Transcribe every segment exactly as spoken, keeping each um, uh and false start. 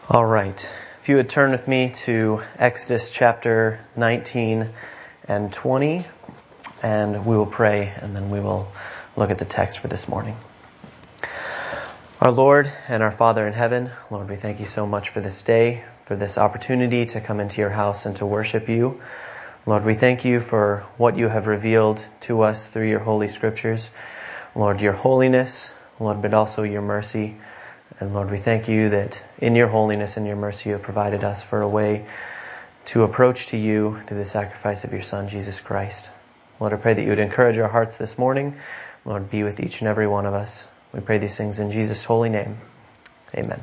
All right. If you would turn with me to Exodus chapter nineteen and twenty, and we will pray, and then we will look at the text for this morning. Our Lord and our Father in heaven, Lord, we thank you so much for this day, for this opportunity to come into your house and to worship you. Lord, we thank you for what you have revealed to us through your holy scriptures. Lord, your holiness, Lord, but also your mercy. And Lord, we thank you that in your holiness and your mercy you have provided us for a way to approach to you through the sacrifice of your Son, Jesus Christ. Lord, I pray that you would encourage our hearts this morning. Lord, be with each and every one of us. We pray these things in Jesus' holy name. Amen.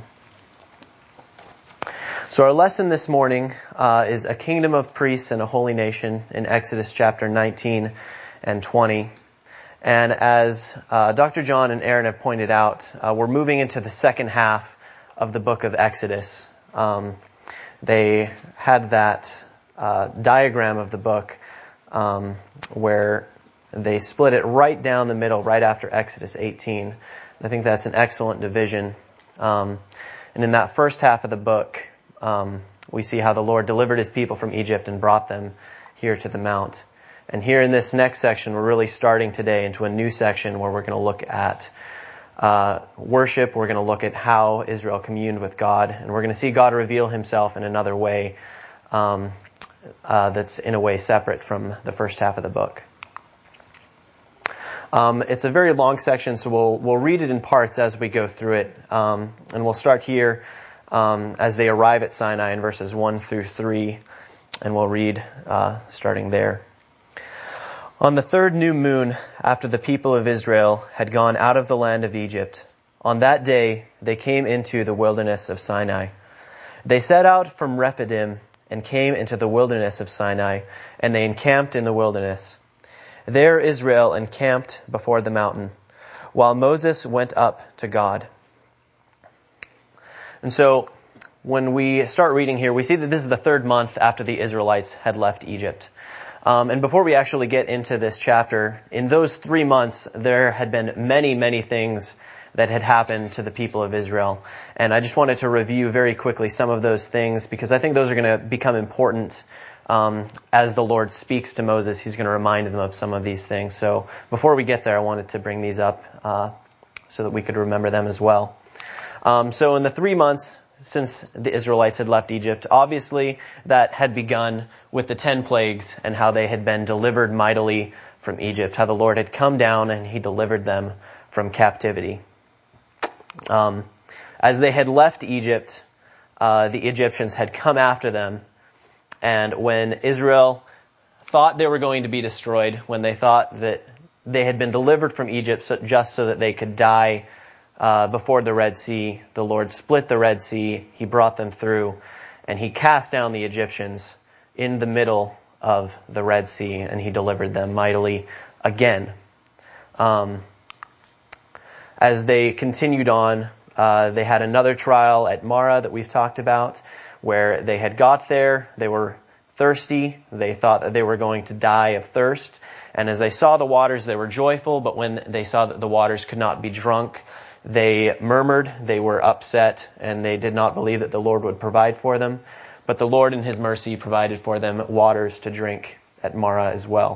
So our lesson this morning uh, is a kingdom of priests and a holy nation in Exodus chapter nineteen and twenty. And as uh, Doctor John and Aaron have pointed out, uh, we're moving into the second half of the book of Exodus. Um, they had that uh, diagram of the book um, where they split it right down the middle, right after Exodus eighteen. I think that's an excellent division. Um, and in that first half of the book, um, we see how the Lord delivered his people from Egypt and brought them here to the mount. And here in this next section, we're really starting today into a new section where we're going to look at uh, worship. We're going to look at how Israel communed with God. And we're going to see God reveal himself in another way um, uh, that's in a way separate from the first half of the book. Um, it's a very long section, so we'll we'll read it in parts as we go through it. Um, and we'll start here um, as they arrive at Sinai in verses one through three. And we'll read uh, starting there. On the third new moon, after the people of Israel had gone out of the land of Egypt, on that day they came into the wilderness of Sinai. They set out from Rephidim and came into the wilderness of Sinai, and they encamped in the wilderness. There Israel encamped before the mountain, while Moses went up to God. And so, when we start reading here, we see that this is the third month after the Israelites had left Egypt. Um, and before we actually get into this chapter, in those three months, there had been many, many things that had happened to the people of Israel. And I just wanted to review very quickly some of those things because I think those are going to become important um, as the Lord speaks to Moses. He's going to remind them of some of these things. So before we get there, I wanted to bring these up uh, so that we could remember them as well. Um, so in the three months since the Israelites had left Egypt, obviously that had begun with the ten plagues and how they had been delivered mightily from Egypt, how the Lord had come down and he delivered them from captivity. Um, as they had left Egypt, uh, the Egyptians had come after them, and when Israel thought they were going to be destroyed, when they thought that they had been delivered from Egypt so, just so that they could die Uh, before the Red Sea, the Lord split the Red Sea, he brought them through, and he cast down the Egyptians in the middle of the Red Sea, and he delivered them mightily again. Um, as they continued on, uh, they had another trial at Marah that we've talked about, where they had got there, they were thirsty, they thought that they were going to die of thirst, and as they saw the waters, they were joyful, but when they saw that the waters could not be drunk, they murmured, they were upset, and they did not believe that the Lord would provide for them. But the Lord in his mercy provided for them waters to drink at Marah as well.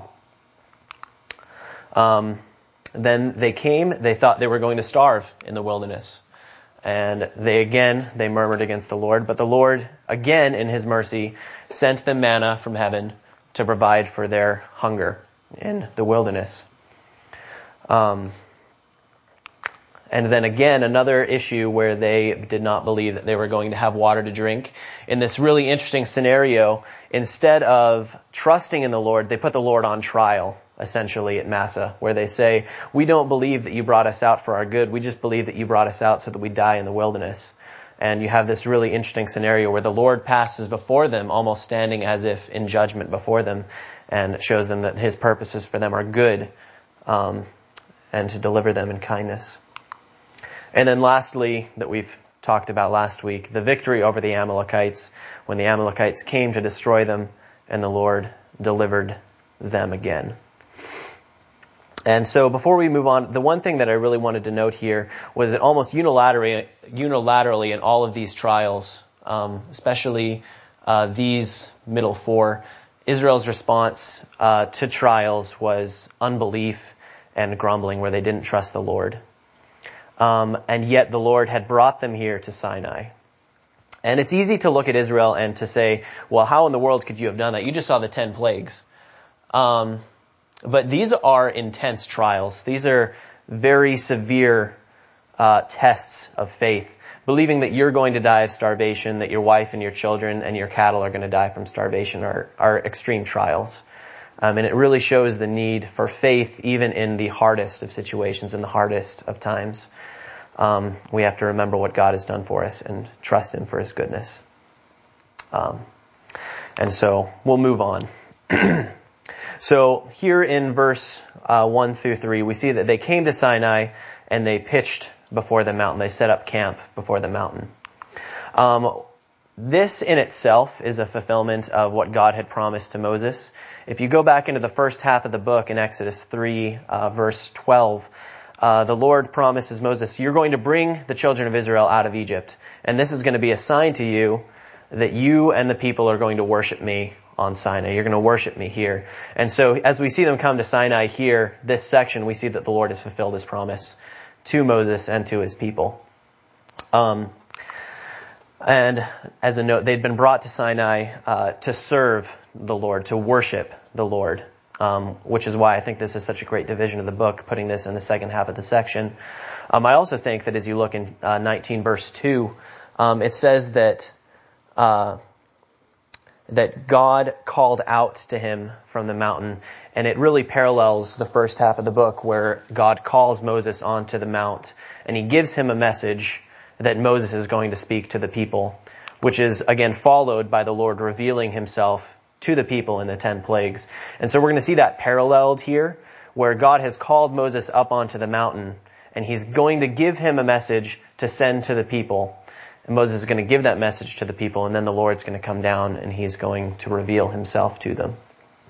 Um, then they came, they thought they were going to starve in the wilderness. And they again, they murmured against the Lord. But the Lord, again in his mercy, sent them manna from heaven to provide for their hunger in the wilderness. Um... And then again, another issue where they did not believe that they were going to have water to drink. In this really interesting scenario, instead of trusting in the Lord, they put the Lord on trial, essentially, at Massah, where they say, we don't believe that you brought us out for our good. We just believe that you brought us out so that we die in the wilderness. And you have this really interesting scenario where the Lord passes before them, almost standing as if in judgment before them, and shows them that his purposes for them are good, um, and to deliver them in kindness. And then lastly, that we've talked about last week, the victory over the Amalekites, when the Amalekites came to destroy them, and the Lord delivered them again. And so before we move on, the one thing that I really wanted to note here was that almost unilaterally, unilaterally in all of these trials, um, especially uh, these middle four, Israel's response uh, to trials was unbelief and grumbling, where they didn't trust the Lord. Um, and yet the Lord had brought them here to Sinai. And it's easy to look at Israel and to say, well, how in the world could you have done that? You just saw the ten plagues. Um, but these are intense trials. These are very severe uh, tests of faith. Believing that you're going to die of starvation, that your wife and your children and your cattle are going to die from starvation are, are extreme trials. Um, and it really shows the need for faith even in the hardest of situations, in the hardest of times. Um, we have to remember what God has done for us and trust Him for His goodness. Um, and so we'll move on. So here in verse uh, one through three, we see that they came to Sinai and they pitched before the mountain. They set up camp before the mountain. Um, this in itself is a fulfillment of what God had promised to Moses. If you go back into the first half of the book in Exodus three, uh, verse twelve, Uh, the Lord promises Moses, you're going to bring the children of Israel out of Egypt. And this is going to be a sign to you that you and the people are going to worship me on Sinai. You're going to worship me here. And so as we see them come to Sinai here, this section, we see that the Lord has fulfilled His promise to Moses and to His people. Um, and as a note, they'd been brought to Sinai uh, to serve the Lord, to worship the Lord. Um, which is why I think this is such a great division of the book, putting this in the second half of the section. Um, I also think that as you look in uh, nineteen verse two, um, it says that uh, that God called out to him from the mountain, and it really parallels the first half of the book where God calls Moses onto the mount, and He gives him a message that Moses is going to speak to the people, which is again followed by the Lord revealing Himself to the people in the ten plagues. And so we're going to see that paralleled here, where God has called Moses up onto the mountain, and He's going to give him a message to send to the people. And Moses is going to give that message to the people, and then the Lord's going to come down, and He's going to reveal Himself to them.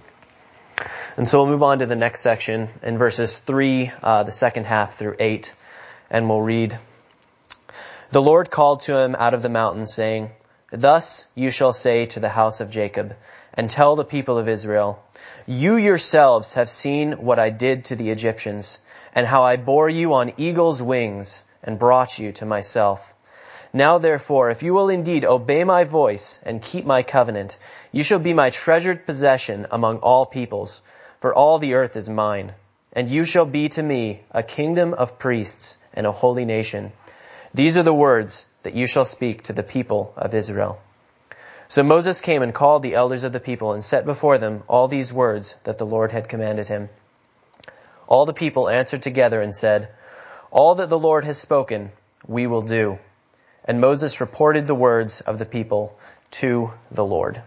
And so we'll move on to the next section in verses three, uh, the second half through eight, and we'll read, "The Lord called to him out of the mountain, saying, Thus you shall say to the house of Jacob, and tell the people of Israel, you yourselves have seen what I did to the Egyptians, and how I bore you on eagle's wings and brought you to myself. Now therefore, if you will indeed obey my voice and keep my covenant, you shall be my treasured possession among all peoples, for all the earth is mine. And you shall be to me a kingdom of priests and a holy nation. These are the words that you shall speak to the people of Israel." So Moses came and called the elders of the people and set before them all these words that the Lord had commanded him. All the people answered together and said, "All that the Lord has spoken, we will do." And Moses reported the words of the people to the Lord.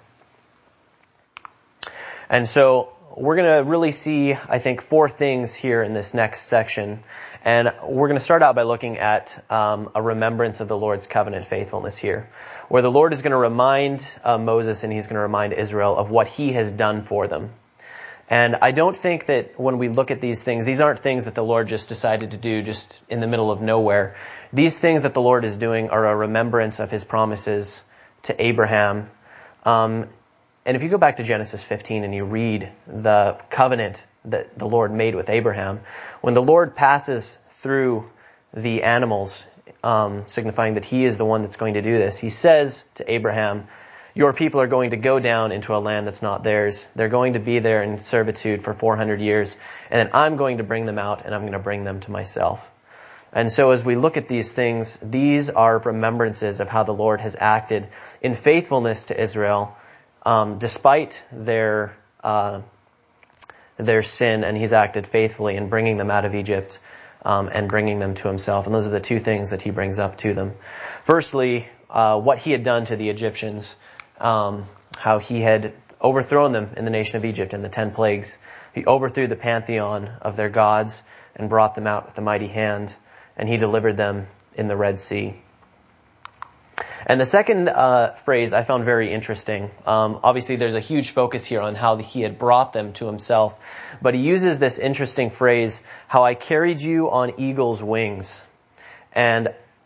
And so we're going to really see, I think, four things here in this next section. And we're going to start out by looking at um, a remembrance of the Lord's covenant faithfulness here, where the Lord is going to remind uh, Moses and He's going to remind Israel of what He has done for them. And I don't think that when we look at these things, these aren't things that the Lord just decided to do just in the middle of nowhere. These things that the Lord is doing are a remembrance of His promises to Abraham. Um, and if you go back to Genesis fifteen and you read the covenant that the Lord made with Abraham, when the Lord passes through the animals, um, signifying that He is the one that's going to do this, He says to Abraham, your people are going to go down into a land that's not theirs. They're going to be there in servitude for four hundred years. And then I'm going to bring them out and I'm going to bring them to myself. And so as we look at these things, these are remembrances of how the Lord has acted in faithfulness to Israel, um, despite their, uh, their sin. And He's acted faithfully in bringing them out of Egypt, um, and bringing them to Himself. And those are the two things that He brings up to them. Firstly, uh, what He had done to the Egyptians. Um, how He had overthrown them in the nation of Egypt in the ten plagues. He overthrew the pantheon of their gods and brought them out with a mighty hand, and He delivered them in the Red Sea. And the second uh, phrase I found very interesting. Um, obviously, there's a huge focus here on how He had brought them to Himself, but He uses this interesting phrase, how I carried you on eagle's wings. And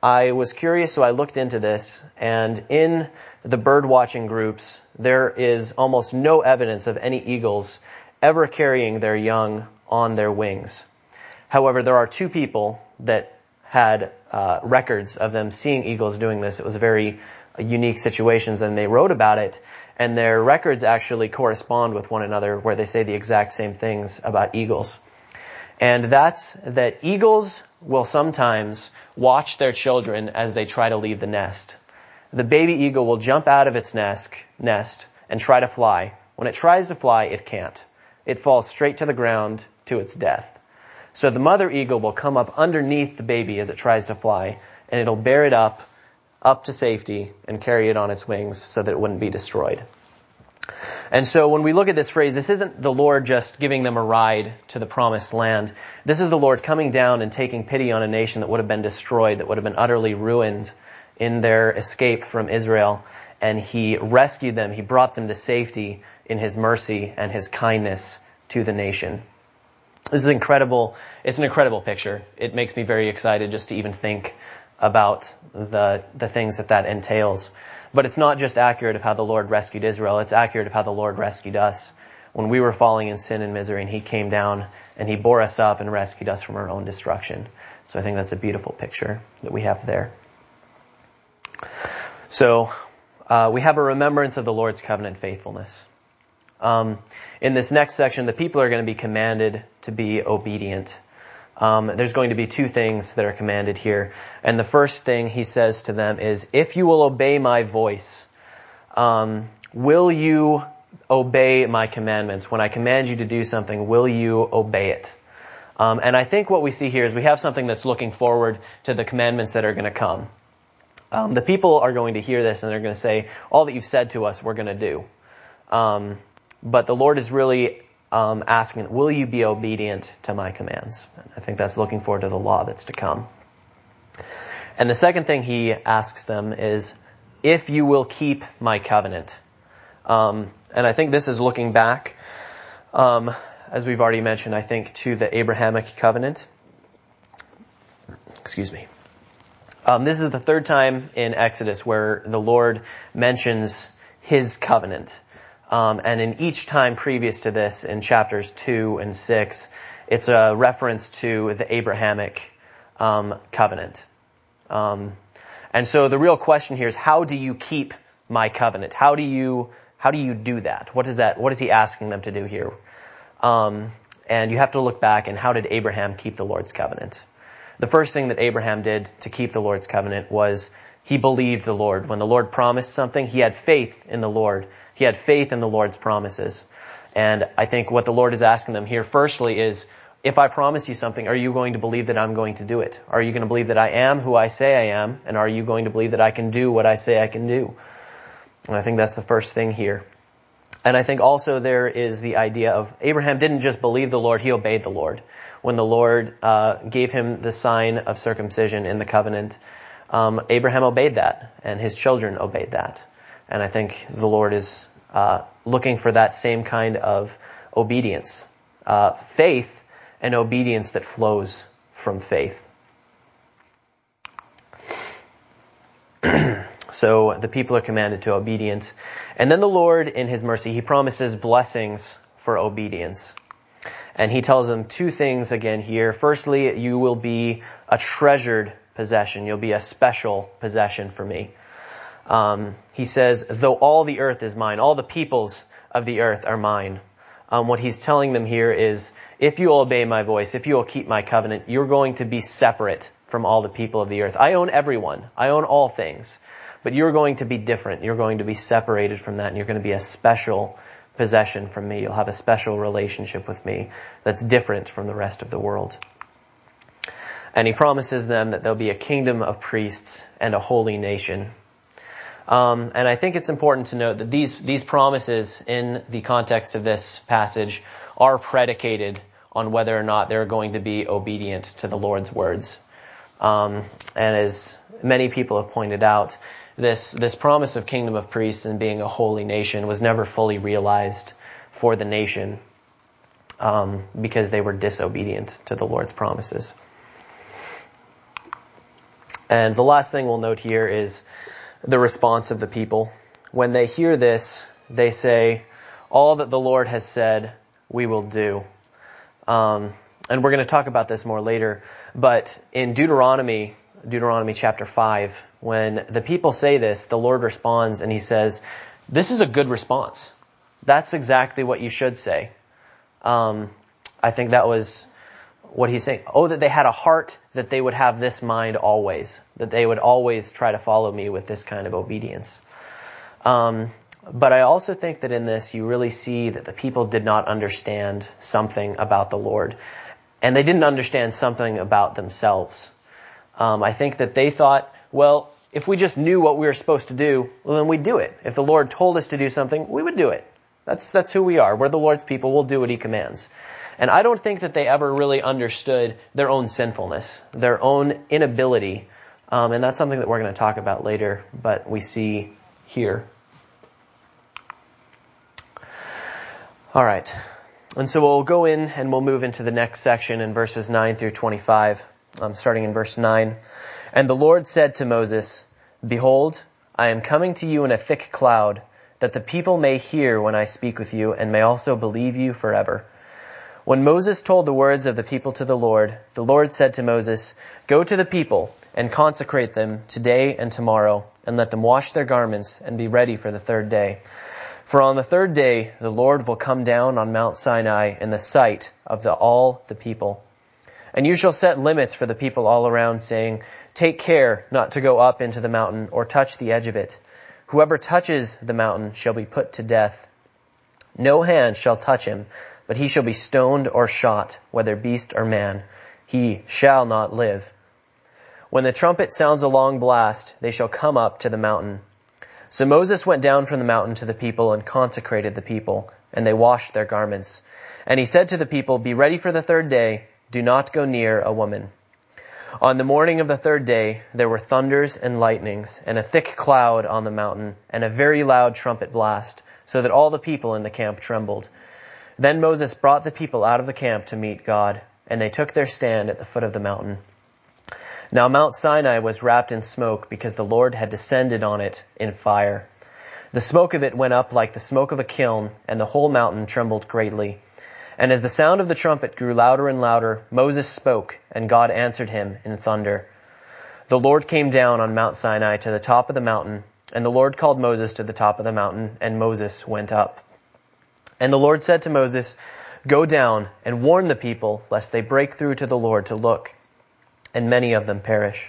I was curious, so I looked into this, and in the bird watching groups, there is almost no evidence of any eagles ever carrying their young on their wings. However, there are two people that had uh, records of them seeing eagles doing this. It was very uh, unique situations, and they wrote about it, and their records actually correspond with one another, where they say the exact same things about eagles. And that's that eagles will sometimes watch their children as they try to leave the nest. The baby eagle will jump out of its nest, nest and try to fly. When it tries to fly, it can't. It falls straight to the ground to its death. So the mother eagle will come up underneath the baby as it tries to fly, and it'll bear it up, up to safety, and carry it on its wings so that it wouldn't be destroyed. And so when we look at this phrase, this isn't the Lord just giving them a ride to the promised land. This is the Lord coming down and taking pity on a nation that would have been destroyed, that would have been utterly ruined in their escape from Israel. And he rescued them. He brought them to safety in his mercy and his kindness to the nation. This is incredible. It's an incredible picture. It makes me very excited just to even think about the the things that that entails. But it's not just accurate of how the Lord rescued Israel. It's accurate of how the Lord rescued us when we were falling in sin and misery, and he came down and he bore us up and rescued us from our own destruction. So I think that's a beautiful picture that we have there. So uh, we have a remembrance of the Lord's covenant faithfulness. Um, in this next section, the people are going to be commanded to be obedient. Um, there's going to be two things that are commanded here. And the first thing he says to them is, if you will obey my voice, um, will you obey my commandments? When I command you to do something, will you obey it? Um, and I think what we see here is we have something that's looking forward to the commandments that are going to come. Um, the people are going to hear this and they're going to say, all that you've said to us, we're going to do. Um, but the Lord is really Um, asking, will you be obedient to my commands? I think that's looking forward to the law that's to come. And the second thing he asks them is, if you will keep my covenant. Um, and I think this is looking back, um, as we've already mentioned, I think to the Abrahamic covenant. Excuse me. Um, this is the third time in Exodus where the Lord mentions his covenant. Um, and in each time previous to this, in chapters two and six, it's a reference to the Abrahamic um, covenant. Um, and so the real question here is, how do you keep my covenant? How do you how do you do that? What is that? What is he asking them to do here? Um, and you have to look back, and how did Abraham keep the Lord's covenant? The first thing that Abraham did to keep the Lord's covenant was he believed the Lord. When the Lord promised something, he had faith in the Lord. He had faith in the Lord's promises. And I think what the Lord is asking them here firstly is, if I promise you something, are you going to believe that I'm going to do it? Are you going to believe that I am who I say I am? And are you going to believe that I can do what I say I can do? And I think that's the first thing here. And I think also there is the idea of Abraham didn't just believe the Lord, he obeyed the Lord. When the Lord uh, gave him the sign of circumcision in the covenant, um, Abraham obeyed that, and his children obeyed that. And I think the Lord is uh, looking for that same kind of obedience, uh, faith and obedience that flows from faith. So the people are commanded to obedience. And then the Lord, in his mercy, he promises blessings for obedience. And he tells them two things again here. Firstly, you will be a treasured possession. You'll be a special possession for me. Um, he says, though all the earth is mine, all the peoples of the earth are mine. Um, what he's telling them here is, if you obey my voice, if you will keep my covenant, you're going to be separate from all the people of the earth. I own everyone. I own all things. But you're going to be different. You're going to be separated from that, and you're going to be a special possession from me. You'll have a special relationship with me that's different from the rest of the world. And he promises them that there'll be a kingdom of priests and a holy nation. Um, and I think it's important to note that these these promises in the context of this passage are predicated on whether or not they're going to be obedient to the Lord's words. Um, and as many people have pointed out, this this promise of kingdom of priests and being a holy nation was never fully realized for the nation um, because they were disobedient to the Lord's promises. And the last thing we'll note here is the response of the people. When they hear this, they say, all that the Lord has said, we will do. Um, and we're going to talk about this more later. But in Deuteronomy, Deuteronomy chapter five, when the people say this, the Lord responds and he says, this is a good response. That's exactly what you should say. Um, I think that was what he's saying. Oh, that they had a heart that they would have this mind always, that they would always try to follow me with this kind of obedience. Um, but I also think that in this, you really see that the people did not understand something about the Lord, and they didn't understand something about themselves. Um, I think that they thought, well, if we just knew what we were supposed to do, well, then we'd do it. If the Lord told us to do something, we would do it. That's, that's who we are. We're the Lord's people. We'll do what he commands. And I don't think that they ever really understood their own sinfulness, their own inability. Um, and that's something that we're going to talk about later, but we see here. All right. And so we'll go in and we'll move into the next section in verses nine through twenty-five, um, starting in verse nine. And the Lord said to Moses, behold, I am coming to you in a thick cloud, that the people may hear when I speak with you and may also believe you forever. When Moses told the words of the people to the Lord, the Lord said to Moses, go to the people and consecrate them today and tomorrow, and let them wash their garments and be ready for the third day. For on the third day the Lord will come down on Mount Sinai in the sight of the, all the people. And you shall set limits for the people all around, saying, take care not to go up into the mountain or touch the edge of it. Whoever touches the mountain shall be put to death. No hand shall touch him, but he shall be stoned or shot, whether beast or man. He shall not live. When the trumpet sounds a long blast, they shall come up to the mountain. So Moses went down from the mountain to the people and consecrated the people, and they washed their garments. And he said to the people, be ready for the third day. Do not go near a woman. On the morning of the third day, there were thunders and lightnings, and a thick cloud on the mountain, and a very loud trumpet blast, so that all the people in the camp trembled. Then Moses brought the people out of the camp to meet God, and they took their stand at the foot of the mountain. Now Mount Sinai was wrapped in smoke, because the Lord had descended on it in fire. The smoke of it went up like the smoke of a kiln, and the whole mountain trembled greatly. And as the sound of the trumpet grew louder and louder, Moses spoke, and God answered him in thunder. The Lord came down on Mount Sinai to the top of the mountain, and the Lord called Moses to the top of the mountain, and Moses went up. And the Lord said to Moses, go down and warn the people, lest they break through to the Lord to look, and many of them perish.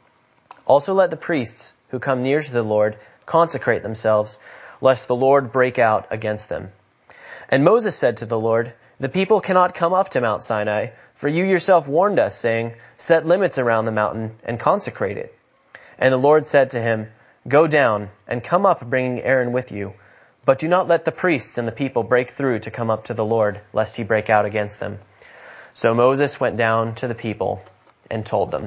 Also let the priests who come near to the Lord consecrate themselves, lest the Lord break out against them. And Moses said to the Lord, the people cannot come up to Mount Sinai, for you yourself warned us, saying, set limits around the mountain and consecrate it. And the Lord said to him, go down and come up, bringing Aaron with you. But do not let the priests and the people break through to come up to the Lord, lest he break out against them. So Moses went down to the people and told them.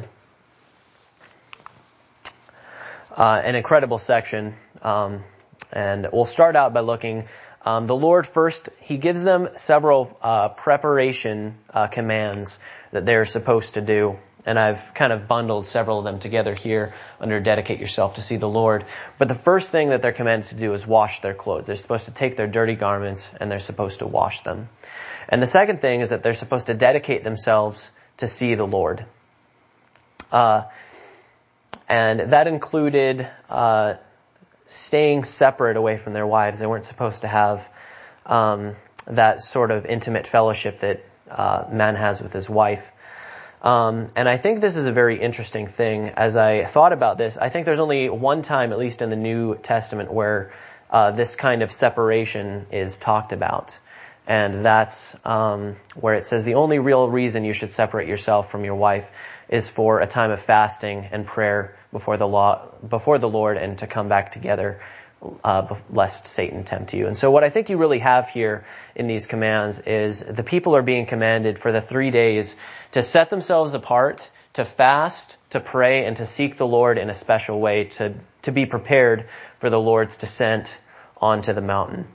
Uh, an incredible section. Um, and we'll start out by looking. Um, the Lord first, he gives them several uh, preparation uh, commands that they're supposed to do. And I've kind of bundled several of them together here under dedicate yourself to see the Lord. But the first thing that they're commanded to do is wash their clothes. They're supposed to take their dirty garments and they're supposed to wash them. And the second thing is that they're supposed to dedicate themselves to see the Lord. Uh, and that included uh, staying separate away from their wives. They weren't supposed to have um, that sort of intimate fellowship that uh, man has with his wife. Um, and I think this is a very interesting thing. As I thought about this, I think there's only one time, at least in the New Testament, where uh, this kind of separation is talked about. And that's um, where it says the only real reason you should separate yourself from your wife is for a time of fasting and prayer before the law, before the Lord, and to come back together, uh, lest Satan tempt you. And so what I think you really have here in these commands is the people are being commanded for the three days to set themselves apart, to fast, to pray, and to seek the Lord in a special way, to, to be prepared for the Lord's descent onto the mountain.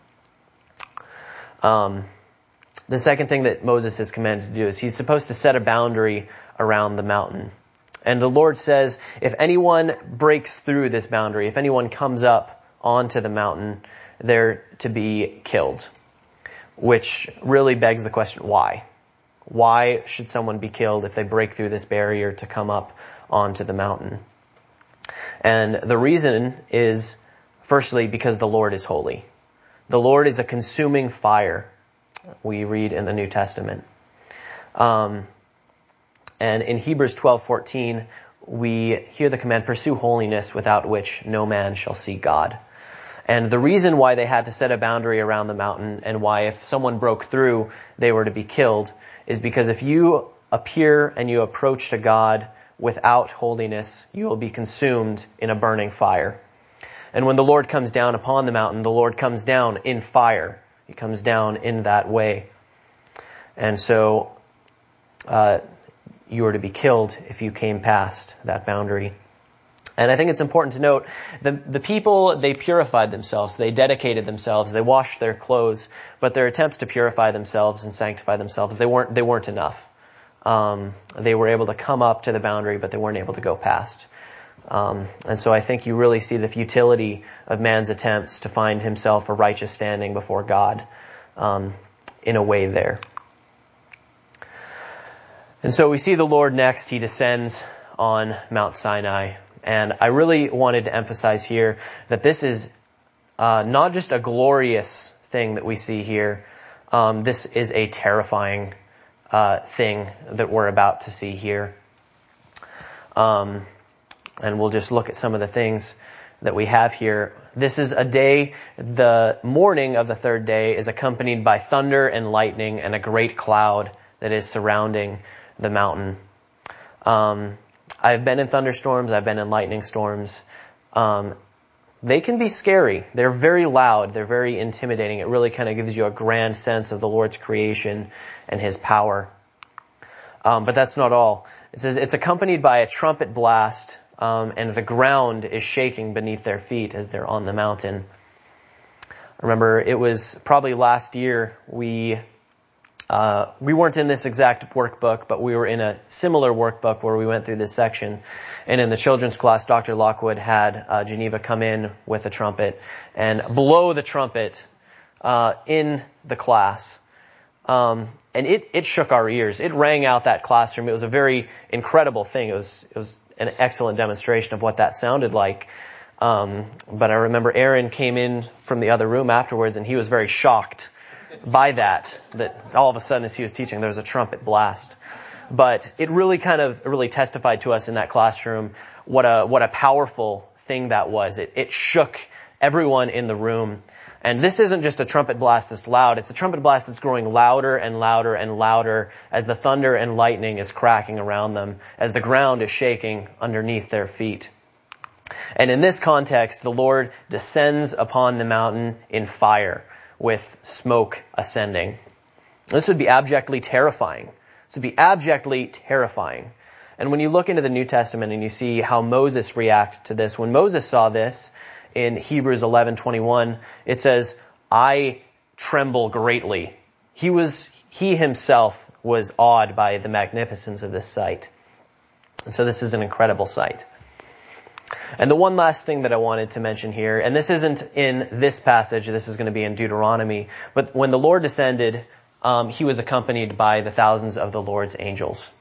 Um, the second thing that Moses is commanded to do is he's supposed to set a boundary around the mountain. And the Lord says, if anyone breaks through this boundary, if anyone comes up onto the mountain, they're to be killed. Which really begs the question, why? Why should someone be killed if they break through this barrier to come up onto the mountain? And the reason is, firstly, because the Lord is holy. The Lord is a consuming fire, we read in the New Testament. Um, and in Hebrews twelve fourteen, we hear the command, pursue holiness without which no man shall see God. And the reason why they had to set a boundary around the mountain and why if someone broke through, they were to be killed is because if you appear and you approach to God without holiness, you will be consumed in a burning fire. And when the Lord comes down upon the mountain, the Lord comes down in fire. He comes down in that way. And so uh, you are to be killed if you came past that boundary. And I think it's important to note, the, the people, they purified themselves, they dedicated themselves, they washed their clothes, but their attempts to purify themselves and sanctify themselves, they weren't, they weren't enough. Um, they were able to come up to the boundary, but they weren't able to go past. Um, and so I think you really see the futility of man's attempts to find himself a righteous standing before God, um, in a way there. And so we see the Lord next, he descends on Mount Sinai. And I really wanted to emphasize here that this is uh, not just a glorious thing that we see here. Um, this is a terrifying uh, thing that we're about to see here. Um, and we'll just look at some of the things that we have here. This is a day, the morning of the third day is accompanied by thunder and lightning and a great cloud that is surrounding the mountain. Um, I've been in thunderstorms. I've been in lightning storms. Um, they can be scary. They're very loud. They're very intimidating. It really kind of gives you a grand sense of the Lord's creation and his power. Um, but that's not all. It says it's accompanied by a trumpet blast, um, and the ground is shaking beneath their feet as they're on the mountain. Remember, it was probably last year we Uh, we weren't in this exact workbook, but we were in a similar workbook where we went through this section. And in the children's class, Doctor Lockwood had uh, Geneva come in with a trumpet and blow the trumpet uh, in the class. Um, and it, it shook our ears. It rang out that classroom. It was a very incredible thing. It was, it was an excellent demonstration of what that sounded like. Um, but I remember Aaron came in from the other room afterwards, and he was very shocked by that, that all of a sudden as he was teaching, there was a trumpet blast. But it really kind of really testified to us in that classroom what a what a powerful thing that was. It, it shook everyone in the room. And this isn't just a trumpet blast that's loud. It's a trumpet blast that's growing louder and louder and louder as the thunder and lightning is cracking around them, as the ground is shaking underneath their feet. And in this context, the Lord descends upon the mountain in fire, with smoke ascending. This would be abjectly terrifying. This would be abjectly terrifying. And when you look into the New Testament and you see how Moses reacted to this, when Moses saw this in Hebrews eleven twenty-one, it says, I tremble greatly. He was, he himself was awed by the magnificence of this sight. And so this is an incredible sight. And the one last thing that I wanted to mention here, and this isn't in this passage, this is going to be in Deuteronomy, but when the Lord descended, um, he was accompanied by the thousands of the Lord's angels.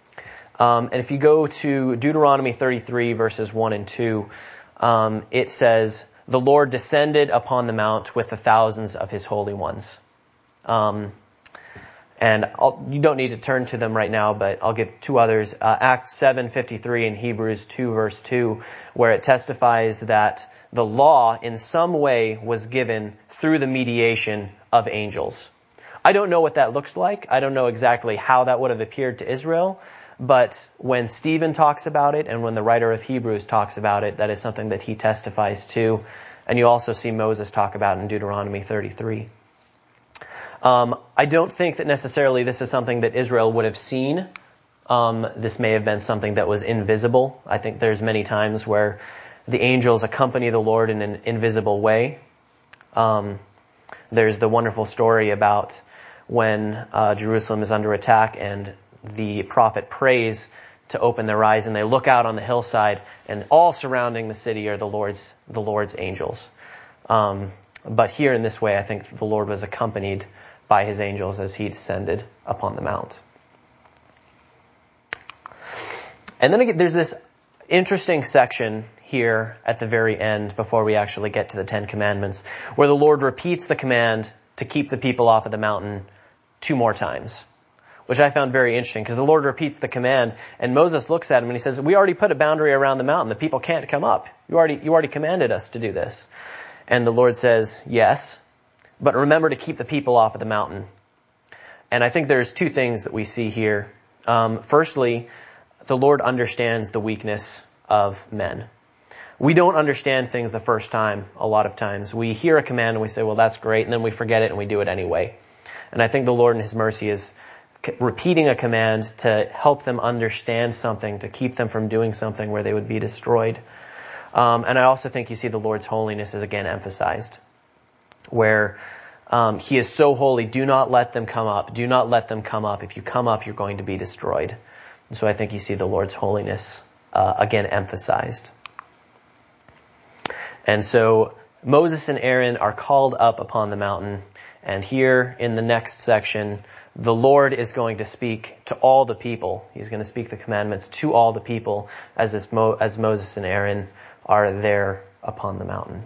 Um, and if you go to Deuteronomy thirty-three, verses one and two, um, it says, the Lord descended upon the mount with the thousands of his holy ones. Um, And I'll, you don't need to turn to them right now, but I'll give two others. Uh, Acts seven fifty-three and Hebrews two verse two, where it testifies that the law in some way was given through the mediation of angels. I don't know what that looks like. I don't know exactly how that would have appeared to Israel, but when Stephen talks about it and when the writer of Hebrews talks about it, that is something that he testifies to. And you also see Moses talk about in Deuteronomy thirty-three. Um, I don't think that necessarily this is something that Israel would have seen. Um, this may have been something that was invisible. I think there's many times where the angels accompany the Lord in an invisible way. Um, there's the wonderful story about when uh, Jerusalem is under attack and the prophet prays to open their eyes, and they look out on the hillside, and all surrounding the city are the Lord's the Lord's angels. Um, but here in this way, I think the Lord was accompanied by his angels as he descended upon the mount. And then again, there's this interesting section here at the very end, before we actually get to the Ten Commandments, where the Lord repeats the command to keep the people off of the mountain two more times, which I found very interesting, because the Lord repeats the command, and Moses looks at him and he says, we already put a boundary around the mountain. The people can't come up. You already, you already commanded us to do this. And the Lord says, yes, but remember to keep the people off of the mountain. And I think there's two things that we see here. Um, firstly, the Lord understands the weakness of men. We don't understand things the first time a lot of times. We hear a command and we say, well, that's great, and then we forget it and we do it anyway. And I think the Lord in his mercy is repeating a command to help them understand something, to keep them from doing something where they would be destroyed. Um, and I also think you see the Lord's holiness is again emphasized, where um, he is so holy, do not let them come up. Do not let them come up. If you come up, you're going to be destroyed. And so I think you see the Lord's holiness uh, again emphasized. And so Moses and Aaron are called up upon the mountain. And here in the next section, the Lord is going to speak to all the people. He's going to speak the commandments to all the people as, this Mo- as Moses and Aaron are there upon the mountain.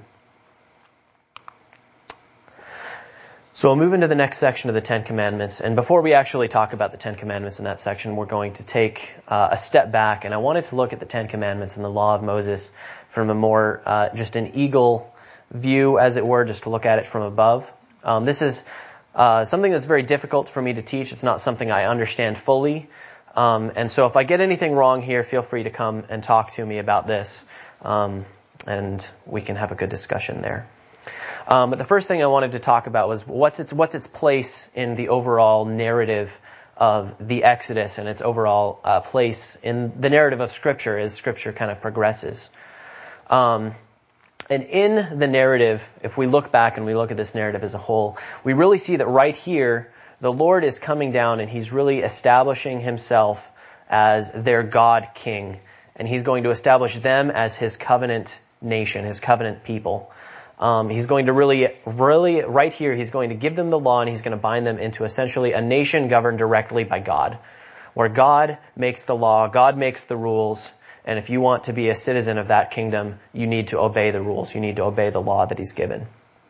So we'll move into the next section of the Ten Commandments. And before we actually talk about the Ten Commandments in that section, we're going to take uh, a step back. And I wanted to look at the Ten Commandments and the law of Moses from a more, uh, just an eagle view, as it were, just to look at it from above. Um, this is uh, something that's very difficult for me to teach. It's not something I understand fully. Um, and so if I get anything wrong here, feel free to come and talk to me about this. Um, and we can have a good discussion there. Um, but the first thing I wanted to talk about was what's its what's its place in the overall narrative of the Exodus and its overall uh, place in the narrative of Scripture as Scripture kind of progresses. Um, and in the narrative, if we look back and we look at this narrative as a whole, we really see that right here, the Lord is coming down and he's really establishing himself as their God King. And he's going to establish them as his covenant nation, his covenant people. Um, he's going to really, really, right here, he's going to give them the law and he's going to bind them into essentially a nation governed directly by God, where God makes the law, God makes the rules, and if you want to be a citizen of that kingdom, you need to obey the rules, you need to obey the law that he's given.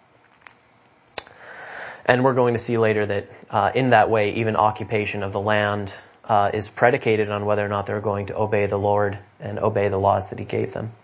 And we're going to see later that uh, in that way, even occupation of the land uh, is predicated on whether or not they're going to obey the Lord and obey the laws that he gave them.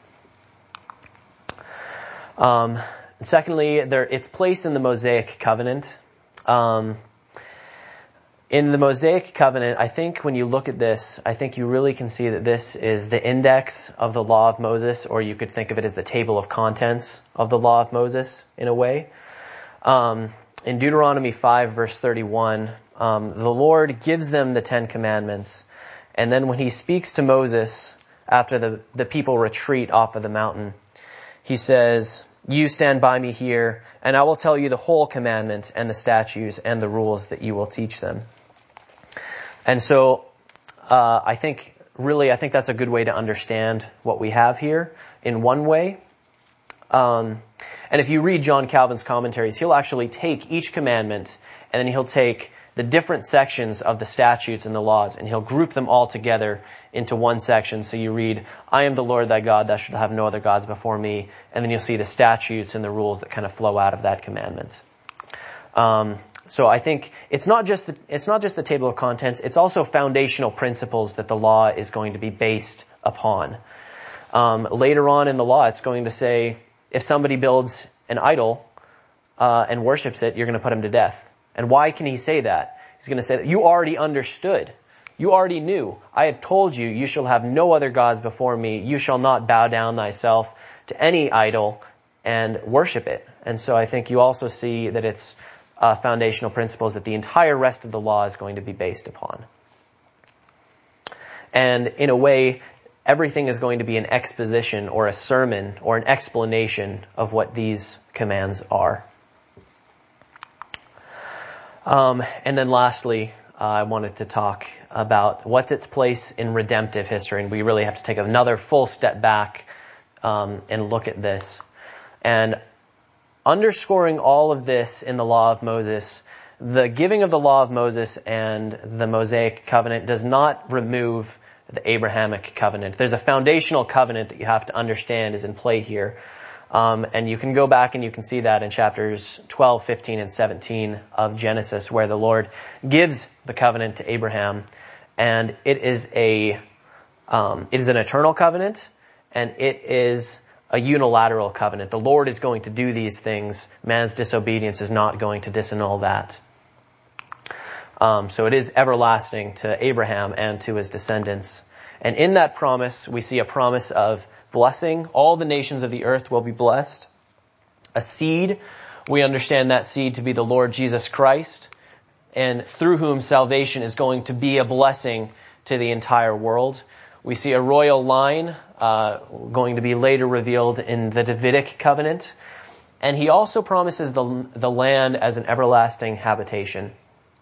Um, secondly, there, its place in the Mosaic covenant. Um, in the Mosaic covenant, I think when you look at this, I think you really can see that this is the index of the law of Moses, or you could think of it as the table of contents of the law of Moses in a way. Um, in Deuteronomy five, verse thirty-one, um, the Lord gives them the Ten Commandments, and then when he speaks to Moses after the, the people retreat off of the mountain, he says, you stand by me here, and I will tell you the whole commandment and the statutes and the rules that you will teach them. And so uh, I think, really, I think that's a good way to understand what we have here in one way. Um, and if you read John Calvin's commentaries, he'll actually take each commandment, and then he'll take the different sections of the statutes and the laws, and he'll group them all together into one section. So you read, I am the Lord thy God, thou shalt have no other gods before me. And then you'll see the statutes and the rules that kind of flow out of that commandment. Um, so I think it's not just the, it's not just the table of contents, it's also foundational principles that the law is going to be based upon. Um, later on in the law, it's going to say, if somebody builds an idol uh, and worships it, you're going to put him to death. And why can he say that? He's going to say that you already understood. You already knew. I have told you, you shall have no other gods before me. You shall not bow down thyself to any idol and worship it. And so I think you also see that it's uh, foundational principles that the entire rest of the law is going to be based upon. And in a way, everything is going to be an exposition or a sermon or an explanation of what these commands are. Um, and then lastly, uh, I wanted to talk about what's its place in redemptive history. And we really have to take another full step back um, and look at this. And underscoring all of this in the law of Moses, the giving of the law of Moses and the Mosaic covenant does not remove the Abrahamic covenant. There's a foundational covenant that you have to understand is in play here. Um, and you can go back and you can see that in chapters twelve, fifteen, and seventeen of Genesis, where the Lord gives the covenant to Abraham. And it is a, um, it is an eternal covenant, and it is a unilateral covenant. The Lord is going to do these things. Man's disobedience is not going to disannul that. Um, so it is everlasting to Abraham and to his descendants. And in that promise, we see a promise of blessing. All the nations of the earth will be blessed. A seed, we understand that seed to be the Lord Jesus Christ, and through whom salvation is going to be a blessing to the entire world. We see a royal line uh, going to be later revealed in the Davidic covenant. And he also promises the, the land as an everlasting habitation.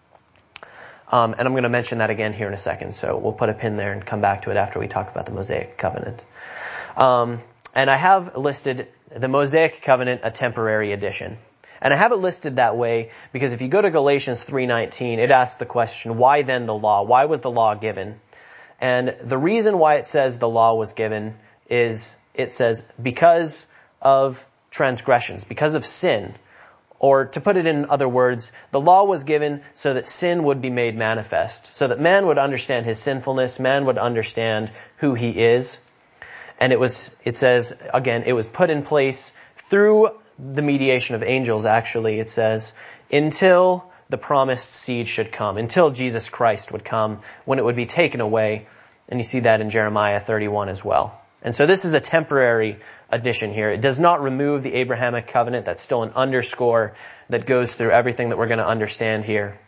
Um, and I'm going to mention that again here in a second, so we'll put a pin there and come back to it after we talk about the Mosaic covenant. Um, and I have listed the Mosaic covenant a temporary addition. And I have it listed that way because if you go to Galatians three nineteen, it asks the question, why then the law? Why was the law given? And the reason why it says the law was given is it says because of transgressions, because of sin. Or to put it in other words, the law was given so that sin would be made manifest, so that man would understand his sinfulness, man would understand who he is. And it was, it says, again, it was put in place through the mediation of angels, actually, it says, until the promised seed should come, until Jesus Christ would come, when it would be taken away. And you see that in Jeremiah thirty-one as well. And so this is a temporary addition here. It does not remove the Abrahamic covenant. That's still an underscore that goes through everything that we're going to understand here.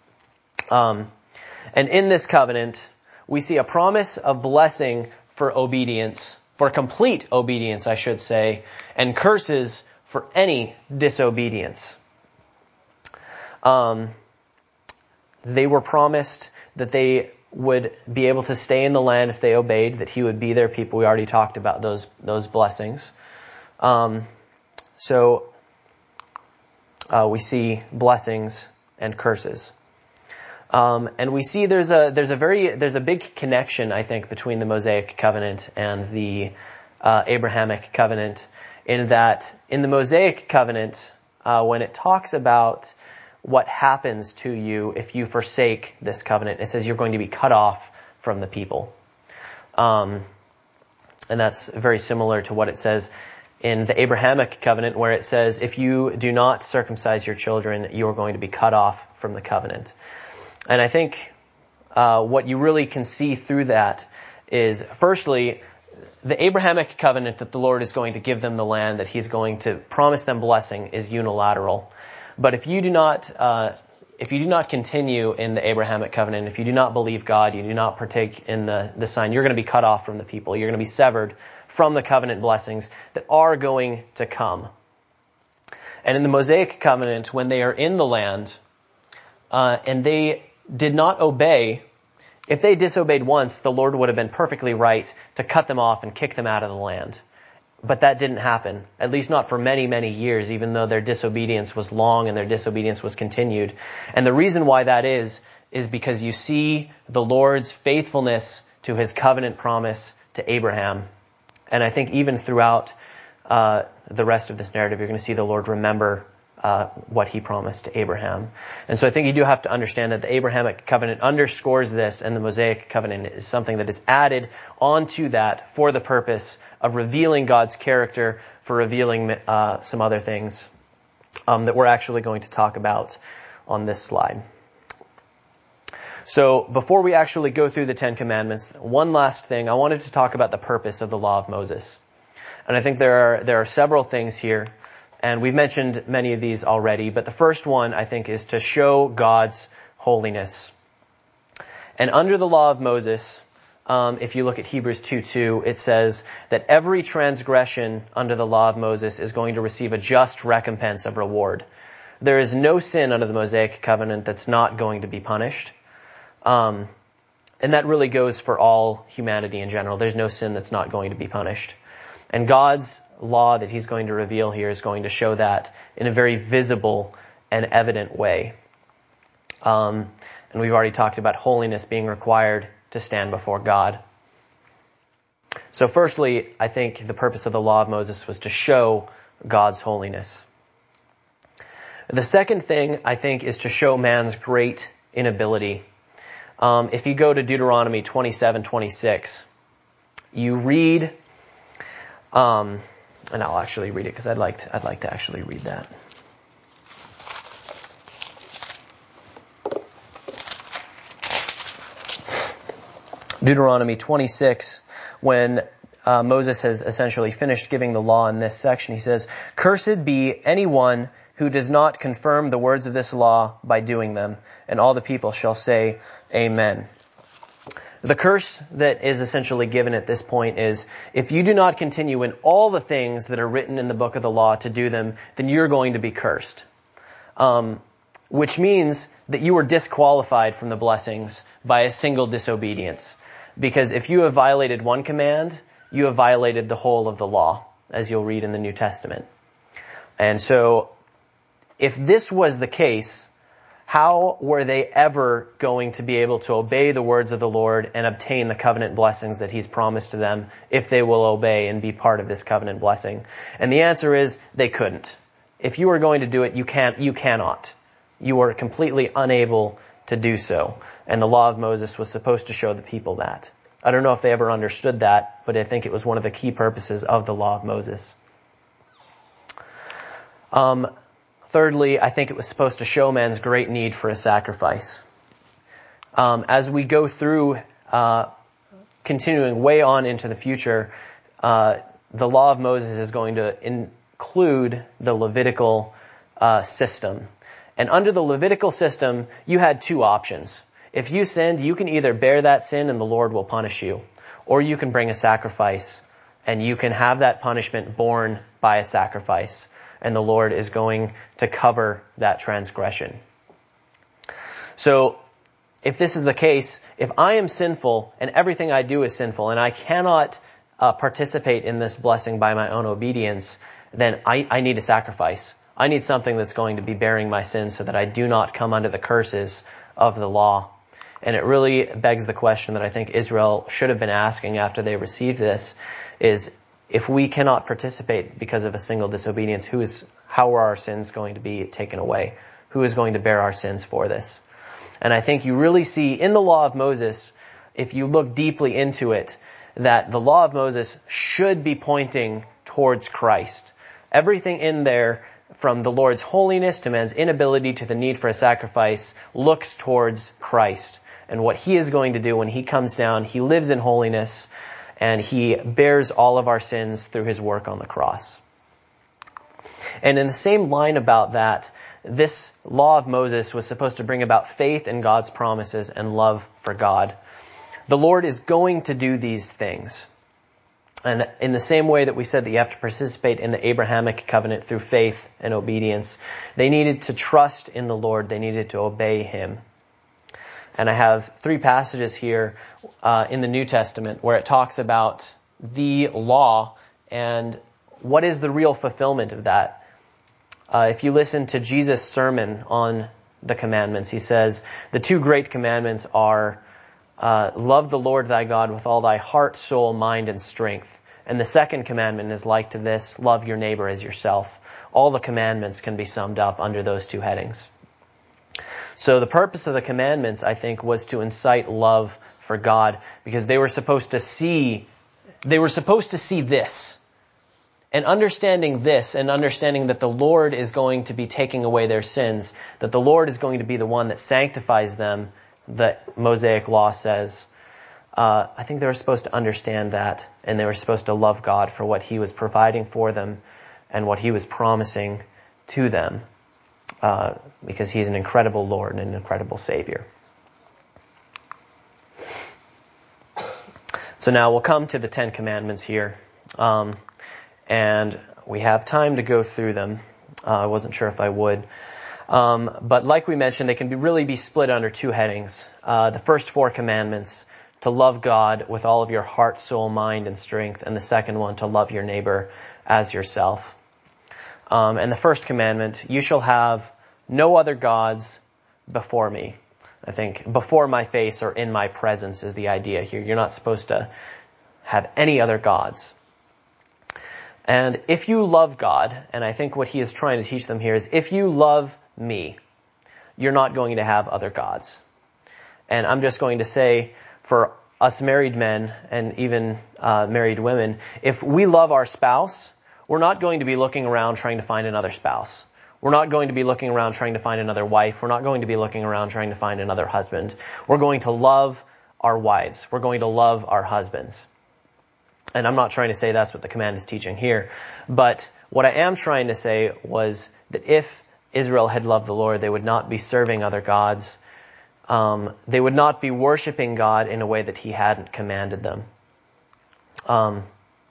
Um, and in this covenant, we see a promise of blessing for obedience, for complete obedience, I should say, and curses for any disobedience. Um, they were promised that they would be able to stay in the land if they obeyed, that he would be their people. We already talked about those those blessings. Um, so uh, we see blessings and curses, um, and we see there's a there's a very there's a big connection, I think, between the Mosaic covenant and the uh, Abrahamic covenant, in that in the Mosaic covenant, uh, when it talks about what happens to you if you forsake this covenant, it says you're going to be cut off from the people. Um, and that's very similar to what it says in the Abrahamic covenant, where it says if you do not circumcise your children, you are going to be cut off from the covenant. And I think uh, what you really can see through that is, firstly, the Abrahamic covenant that the Lord is going to give them the land, that he's going to promise them blessing, is unilateral. But if you do not, uh, if you do not continue in the Abrahamic covenant, if you do not believe God, you do not partake in the, the sign, you're going to be cut off from the people. You're going to be severed from the covenant blessings that are going to come. And in the Mosaic covenant, when they are in the land, uh, and they did not obey, if they disobeyed once, the Lord would have been perfectly right to cut them off and kick them out of the land. But that didn't happen, at least not for many, many years, even though their disobedience was long and their disobedience was continued. And the reason why that is, is because you see the Lord's faithfulness to his covenant promise to Abraham. And I think even throughout uh, the rest of this narrative, you're going to see the Lord remember uh, what he promised to Abraham. And so I think you do have to understand that the Abrahamic covenant underscores this, and the Mosaic covenant is something that is added onto that for the purpose of revealing God's character, for revealing uh, some other things um, that we're actually going to talk about on this slide. So before we actually go through the Ten Commandments, one last thing, I wanted to talk about the purpose of the law of Moses. And I think there are there are several things here, and we've mentioned many of these already, but the first one, I think, is to show God's holiness. And under the law of Moses, um, if you look at Hebrews two two, it says that every transgression under the law of Moses is going to receive a just recompense of reward. There is no sin under the Mosaic covenant that's not going to be punished. Um, and that really goes for all humanity in general. There's no sin that's not going to be punished. And God's law that he's going to reveal here is going to show that in a very visible and evident way. Um, and we've already talked about holiness being required to stand before God. So firstly, I think the purpose of the law of Moses was to show God's holiness. The second thing, I think, is to show man's great inability. Um, if you go to Deuteronomy twenty-seven twenty-six, you read, um, and I'll actually read it because I'd like to, I'd like to actually read that. Deuteronomy twenty-six, when uh, Moses has essentially finished giving the law in this section, he says, "Cursed be anyone who does not confirm the words of this law by doing them." And all the people shall say, Amen. The curse that is essentially given at this point is, if you do not continue in all the things that are written in the book of the law to do them, then you're going to be cursed. Um, which means that you are disqualified from the blessings by a single disobedience. Because if you have violated one command, you have violated the whole of the law, as you'll read in the New Testament. And so, if this was the case, how were they ever going to be able to obey the words of the Lord and obtain the covenant blessings that he's promised to them if they will obey and be part of this covenant blessing? And the answer is they couldn't. If you were going to do it, you can't, you cannot. You are completely unable to do so. And the law of Moses was supposed to show the people that. I don't know if they ever understood that, but I think it was one of the key purposes of the law of Moses. Um, thirdly, I think it was supposed to show man's great need for a sacrifice. Um, as we go through, uh, continuing way on into the future, uh, the law of Moses is going to include the Levitical uh, system. And under the Levitical system, you had two options. If you sinned, you can either bear that sin and the Lord will punish you, or you can bring a sacrifice and you can have that punishment borne by a sacrifice. And the Lord is going to cover that transgression. So, if this is the case, if I am sinful and everything I do is sinful and I cannot uh, participate in this blessing by my own obedience, then I, I need a sacrifice. I need something that's going to be bearing my sins so that I do not come under the curses of the law. And it really begs the question that I think Israel should have been asking after they received this is, if we cannot participate because of a single disobedience, who is, how are our sins going to be taken away? Who is going to bear our sins for this? And I think you really see in the law of Moses, if you look deeply into it, that the law of Moses should be pointing towards Christ. Everything in there, from the Lord's holiness to man's inability to the need for a sacrifice, looks towards Christ and what he is going to do when he comes down. He lives in holiness, and he bears all of our sins through his work on the cross. And in the same line about that, this law of Moses was supposed to bring about faith in God's promises and love for God. The Lord is going to do these things. And in the same way that we said that you have to participate in the Abrahamic covenant through faith and obedience, they needed to trust in the Lord. They needed to obey him. And I have three passages here uh, in the New Testament where it talks about the law and what is the real fulfillment of that. Uh, if you listen to Jesus' sermon on the commandments, he says, the two great commandments are, uh, love the Lord thy God with all thy heart, soul, mind, and strength. And the second commandment is like to this, love your neighbor as yourself. All the commandments can be summed up under those two headings. So the purpose of the commandments, I think, was to incite love for God, because they were supposed to see, they were supposed to see this. And understanding this, and understanding that the Lord is going to be taking away their sins, that the Lord is going to be the one that sanctifies them, the Mosaic law says, uh, I think they were supposed to understand that, and they were supposed to love God for what he was providing for them and what he was promising to them. Uh, because he's an incredible Lord and an incredible Savior. So now we'll come to the Ten Commandments here. Um, and we have time to go through them. Uh, I wasn't sure if I would. Um, but like we mentioned, they can be really be split under two headings. Uh, the first four commandments, to love God with all of your heart, soul, mind, and strength. And the second one, to love your neighbor as yourself. Um, and the first commandment, you shall have no other gods before me. I think before my face or in my presence is the idea here. You're not supposed to have any other gods. And if you love God, and I think what he is trying to teach them here is, if you love me, you're not going to have other gods. And I'm just going to say, for us married men and even uh, married women, if we love our spouse, we're not going to be looking around trying to find another spouse. We're not going to be looking around trying to find another wife. We're not going to be looking around trying to find another husband. We're going to love our wives. We're going to love our husbands. And I'm not trying to say that's what the command is teaching here. But what I am trying to say was that if Israel had loved the Lord, they would not be serving other gods. Um, they would not be worshiping God in a way that he hadn't commanded them. Um,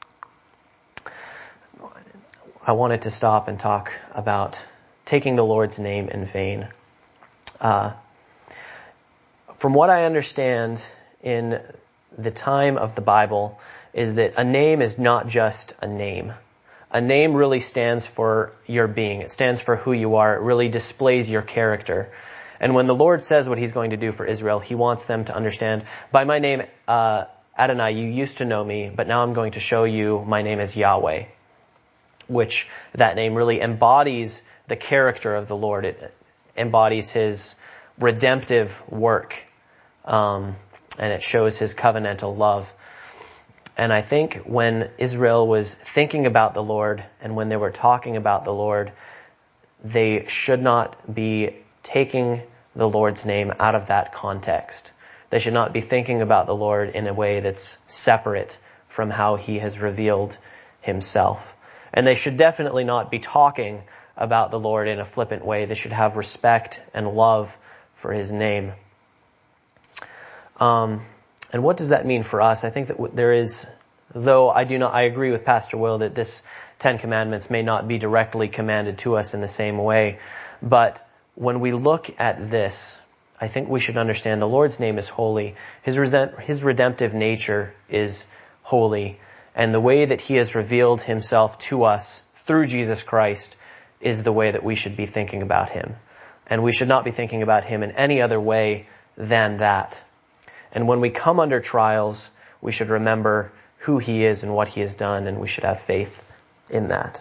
I wanted to stop and talk about taking the Lord's name in vain. Uh, from what I understand in the time of the Bible is that a name is not just a name. A name really stands for your being. It stands for who you are. It really displays your character. And when the Lord says what he's going to do for Israel, he wants them to understand, by my name, uh, Adonai, you used to know me, but now I'm going to show you my name is Yahweh, which that name really embodies the character of the Lord. It embodies his redemptive work, um, and it shows his covenantal love. And I think when Israel was thinking about the Lord and when they were talking about the Lord, they should not be taking the Lord's name out of that context. They should not be thinking about the Lord in a way that's separate from how he has revealed himself. And they should definitely not be talking about the Lord in a flippant way. They should have respect and love for his name. Um, and what does that mean for us? I think that there is, though I do not, I agree with Pastor Will that this Ten Commandments may not be directly commanded to us in the same way, but when we look at this, I think we should understand the Lord's name is holy. His resent, his redemptive nature is holy. And the way that he has revealed himself to us through Jesus Christ is the way that we should be thinking about him. And we should not be thinking about him in any other way than that. And when we come under trials, we should remember who he is and what he has done, and we should have faith in that.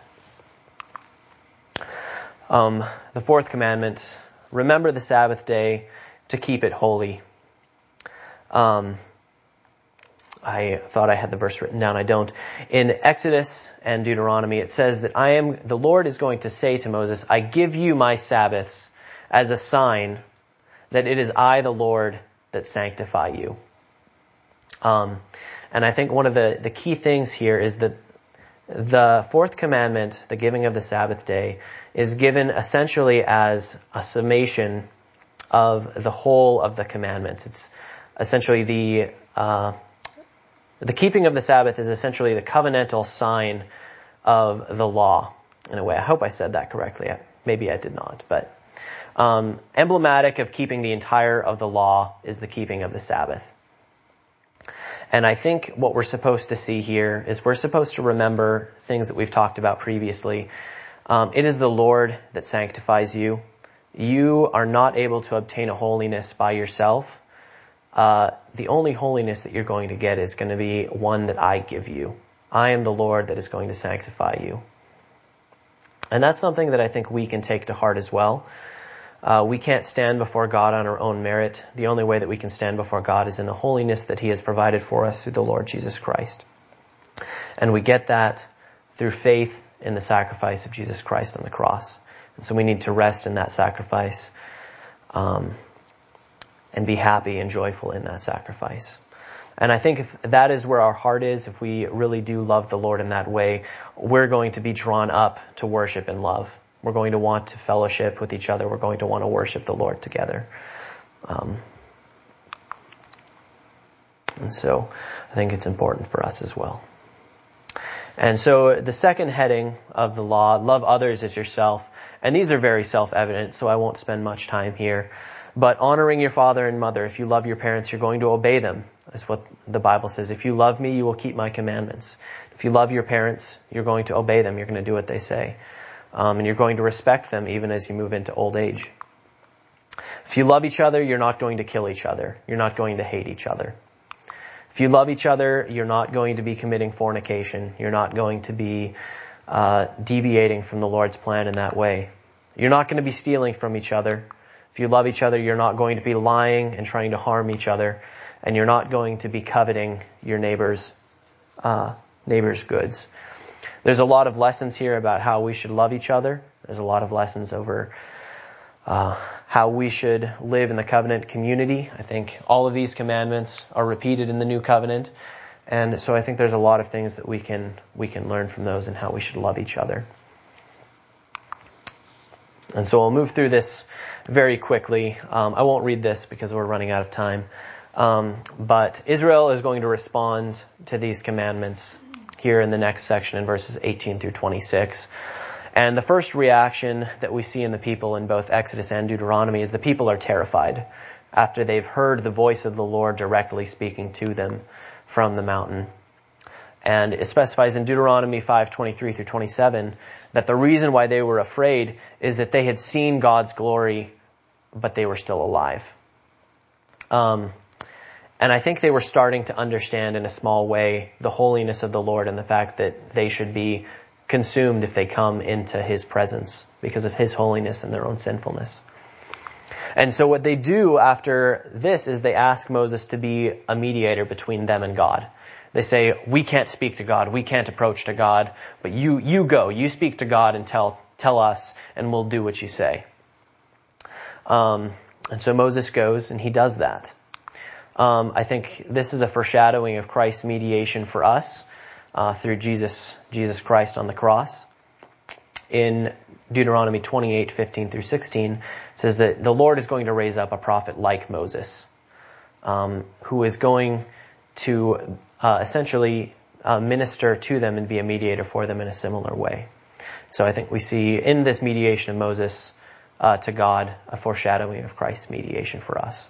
Um, the fourth commandment, remember the Sabbath day to keep it holy. Um, I thought I had the verse written down. I don't. In Exodus and Deuteronomy, it says that I am, the Lord is going to say to Moses, I give you my Sabbaths as a sign that it is I, the Lord, that sanctify you. Um, and I think one of the, the key things here is that the fourth commandment, the giving of the Sabbath day, is given essentially as a summation of the whole of the commandments. It's essentially the uh, the keeping of the Sabbath is essentially the covenantal sign of the law, in a way. I hope I said that correctly. Maybe I did not, but um, emblematic of keeping the entire of the law is the keeping of the Sabbath. And I think what we're supposed to see here is we're supposed to remember things that we've talked about previously. Um, it is the Lord that sanctifies you. You are not able to obtain a holiness by yourself. Uh, the only holiness that you're going to get is going to be one that I give you. I am the Lord that is going to sanctify you. And that's something that I think we can take to heart as well. Uh, we can't stand before God on our own merit. The only way that we can stand before God is in the holiness that he has provided for us through the Lord Jesus Christ. And we get that through faith in the sacrifice of Jesus Christ on the cross. And so we need to rest in that sacrifice um, and be happy and joyful in that sacrifice. And I think if that is where our heart is, if we really do love the Lord in that way, we're going to be drawn up to worship and love. We're going to want to fellowship with each other. We're going to want to worship the Lord together. Um, and so I think it's important for us as well. And so the second heading of the law, love others as yourself. And these are very self-evident, so I won't spend much time here. But honoring your father and mother, if you love your parents, you're going to obey them. That's what the Bible says. If you love me, you will keep my commandments. If you love your parents, you're going to obey them. You're going to do what they say. Um, and you're going to respect them even as you move into old age. If you love each other, you're not going to kill each other. You're not going to hate each other. If you love each other, you're not going to be committing fornication. You're not going to be uh, deviating from the Lord's plan in that way. You're not going to be stealing from each other. If you love each other, you're not going to be lying and trying to harm each other. And you're not going to be coveting your neighbor's, uh, neighbor's goods. There's a lot of lessons here about how we should love each other. There's a lot of lessons over uh, how we should live in the covenant community. I think all of these commandments are repeated in the new covenant. And so I think there's a lot of things that we can, we can learn from those and how we should love each other. And so we'll move through this very quickly. Um, I won't read this because we're running out of time. Um, but Israel is going to respond to these commandments here in the next section in verses eighteen through twenty-six. And the first reaction that we see in the people in both Exodus and Deuteronomy is the people are terrified after they've heard the voice of the Lord directly speaking to them from the mountain. And it specifies in Deuteronomy five twenty-three through twenty-seven that the reason why they were afraid is that they had seen God's glory, but they were still alive. Um, and I think they were starting to understand in a small way the holiness of the Lord and the fact that they should be consumed if they come into his presence because of his holiness and their own sinfulness. And so what they do after this is they ask Moses to be a mediator between them and God. They say, we can't speak to God, we can't approach to God, but you you go, you speak to God and tell tell us, and we'll do what you say. Um, and so Moses goes, and he does that. Um, I think this is a foreshadowing of Christ's mediation for us uh, through Jesus Jesus Christ on the cross. In Deuteronomy twenty-eight fifteen through sixteen, it says that the Lord is going to raise up a prophet like Moses, um, who is going to uh, essentially uh, minister to them and be a mediator for them in a similar way. So I think we see in this mediation of Moses uh, to God a foreshadowing of Christ's mediation for us.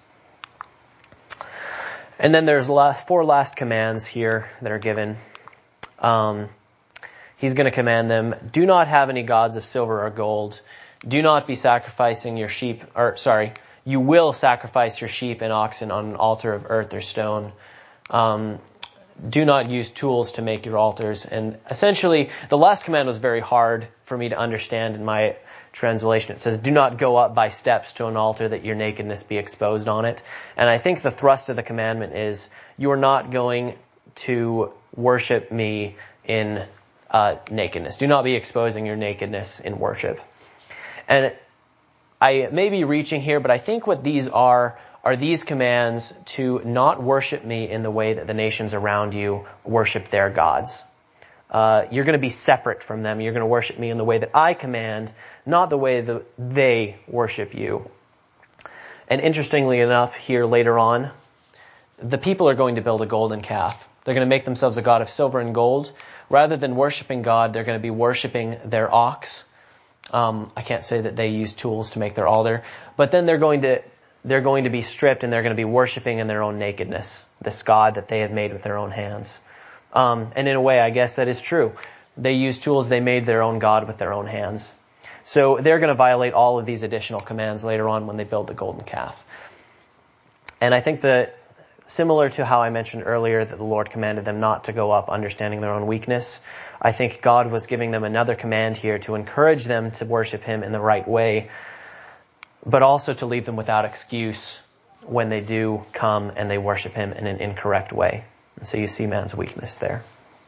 And then there's last, four last commands here that are given. Um, he's going to command them, do not have any gods of silver or gold. Do not be sacrificing your sheep, or sorry, you will sacrifice your sheep and oxen on an altar of earth or stone. Um, do not use tools to make your altars. And essentially, the last command was very hard for me to understand in my translation. It says, do not go up by steps to an altar that your nakedness be exposed on it. And I think the thrust of the commandment is, you are not going to worship me in uh, nakedness. Do not be exposing your nakedness in worship. And I may be reaching here, but I think what these are are these commands to not worship me in the way that the nations around you worship their gods. Uh, you're going to be separate from them. You're going to worship me in the way that I command, not the way that they worship you. And interestingly enough, here later on, the people are going to build a golden calf. They're going to make themselves a god of silver and gold. Rather than worshiping God, they're going to be worshiping their ox. Um, I can't say that they use tools to make their altar, but then they're going to they're going to be stripped and they're going to be worshiping in their own nakedness, this god that they have made with their own hands. Um, and in a way, I guess that is true. They used tools, they made their own god with their own hands. So they're going to violate all of these additional commands later on when they build the golden calf. And I think that similar to how I mentioned earlier that the Lord commanded them not to go up understanding their own weakness, I think God was giving them another command here to encourage them to worship him in the right way, but also to leave them without excuse when they do come and they worship him in an incorrect way. And so you see man's weakness there.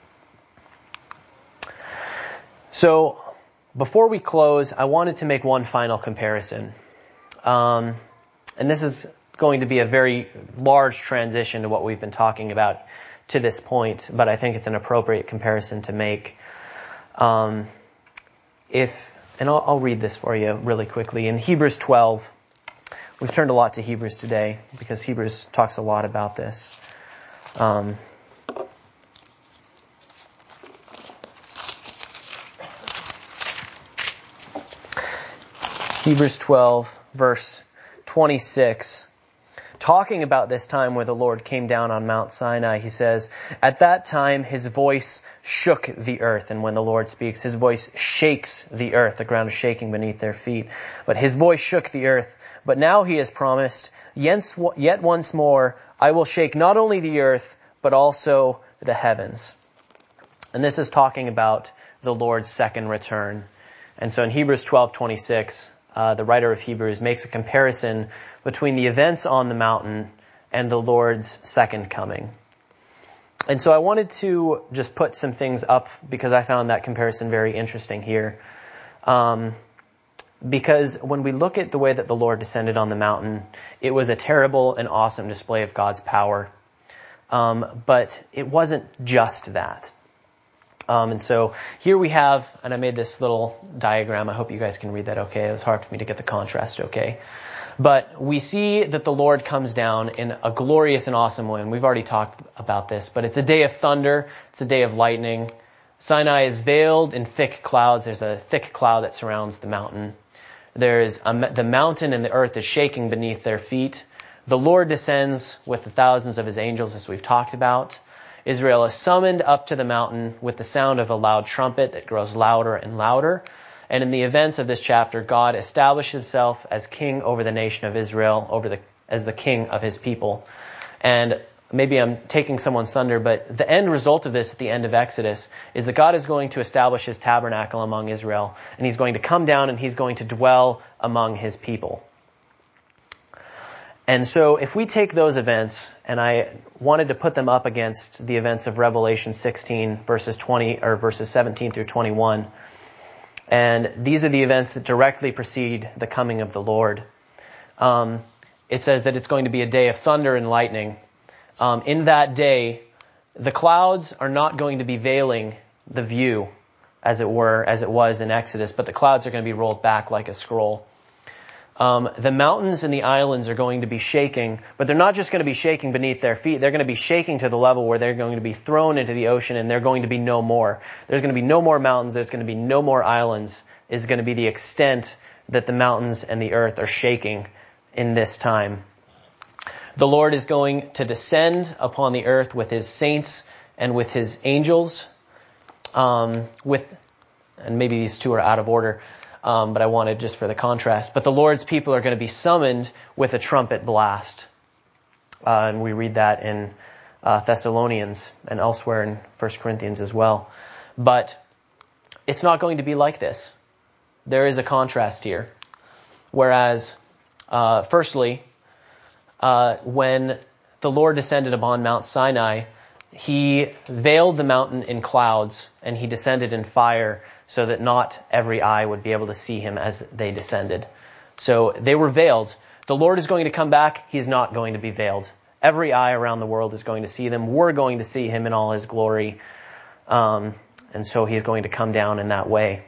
So before we close, I wanted to make one final comparison. Um, and this is going to be a very large transition to what we've been talking about to this point, but I think it's an appropriate comparison to make. Um, if and I'll, I'll read this for you really quickly. In Hebrews twelve, we've turned a lot to Hebrews today because Hebrews talks a lot about this. Um, Hebrews twelve, verse twenty-six. Talking about this time where the Lord came down on Mount Sinai, he says, "At that time his voice shook the earth." And when the Lord speaks, his voice shakes the earth. The ground is shaking beneath their feet. But his voice shook the earth. But now he has promised, "Yet once more I will shake not only the earth, but also the heavens." And this is talking about the Lord's second return. And so in Hebrews twelve twenty-six, uh, the writer of Hebrews makes a comparison between the events on the mountain and the Lord's second coming. And so I wanted to just put some things up because I found that comparison very interesting here. Um, because when we look at the way that the Lord descended on the mountain, it was a terrible and awesome display of God's power. Um, but it wasn't just that. Um, and so here we have, and I made this little diagram. I hope you guys can read that okay. It was hard for me to get the contrast okay. But we see that the Lord comes down in a glorious and awesome way. And we've already talked about this, but it's a day of thunder. It's a day of lightning. Sinai is veiled in thick clouds. There's a thick cloud that surrounds the mountain. There's a, the mountain and the earth is shaking beneath their feet. The Lord descends with the thousands of his angels, as we've talked about. Israel is summoned up to the mountain with the sound of a loud trumpet that grows louder and louder. And in the events of this chapter, God established himself as king over the nation of Israel, over the as the king of his people. And maybe I'm taking someone's thunder, but the end result of this at the end of Exodus is that God is going to establish his tabernacle among Israel. And he's going to come down and he's going to dwell among his people. And so if we take those events, and I wanted to put them up against the events of Revelation sixteen, verses twenty, or verses seventeen through twenty-one, and these are the events that directly precede the coming of the Lord. Um, it says that it's going to be a day of thunder and lightning. Um, in that day, the clouds are not going to be veiling the view, as it were, as it was in Exodus, but the clouds are going to be rolled back like a scroll. Um, the mountains and the islands are going to be shaking, but they're not just going to be shaking beneath their feet. They're going to be shaking to the level where they're going to be thrown into the ocean and they're going to be no more. There's going to be no more mountains. There's going to be no more islands, is going to be the extent that the mountains and the earth are shaking in this time. The Lord is going to descend upon the earth with his saints and with his angels, um, with, and maybe these two are out of order. Um, but I wanted just for the contrast. But the Lord's people are going to be summoned with a trumpet blast. Uh, and we read that in uh, Thessalonians and elsewhere in First Corinthians as well. But it's not going to be like this. There is a contrast here. Whereas, uh, firstly, uh, when the Lord descended upon Mount Sinai, he veiled the mountain in clouds and he descended in fire, so that not every eye would be able to see him as they descended. So they were veiled. The Lord is going to come back. He's not going to be veiled. Every eye around the world is going to see them. We're going to see him in all his glory. Um, and so he's going to come down in that way.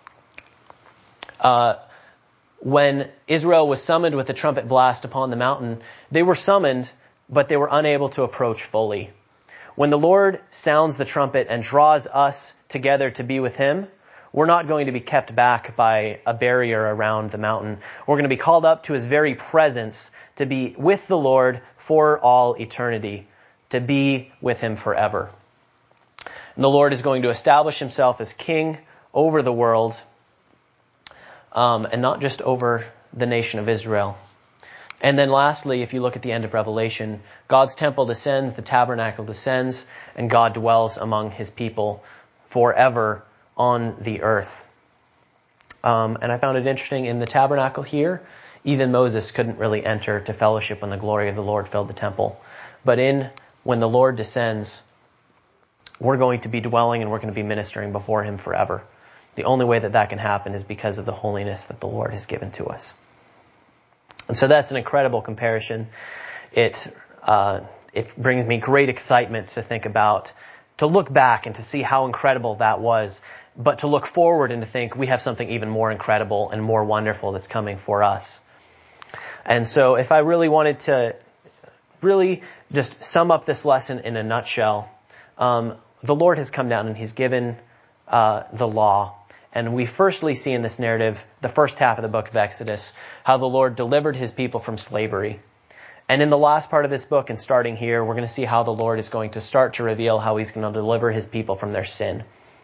Uh, when Israel was summoned with the trumpet blast upon the mountain, they were summoned, but they were unable to approach fully. When the Lord sounds the trumpet and draws us together to be with him, we're not going to be kept back by a barrier around the mountain. We're going to be called up to his very presence to be with the Lord for all eternity, to be with him forever. And the Lord is going to establish himself as king over the world, um, and not just over the nation of Israel. And then lastly, if you look at the end of Revelation, God's temple descends, the tabernacle descends, and God dwells among his people forever on the earth. Um, and I found it interesting in the tabernacle here, even Moses couldn't really enter to fellowship when the glory of the Lord filled the temple. But in when the Lord descends, we're going to be dwelling and we're going to be ministering before him forever. The only way that that can happen is because of the holiness that the Lord has given to us. And so that's an incredible comparison. It uh, it brings me great excitement to think about, to look back and to see how incredible that was, but to look forward and to think we have something even more incredible and more wonderful that's coming for us. And so if I really wanted to really just sum up this lesson in a nutshell, um, the Lord has come down and he's given uh, the law. And we firstly see in this narrative, the first half of the book of Exodus, how the Lord delivered his people from slavery. And in the last part of this book, and starting here, we're going to see how the Lord is going to start to reveal how he's going to deliver his people from their sin.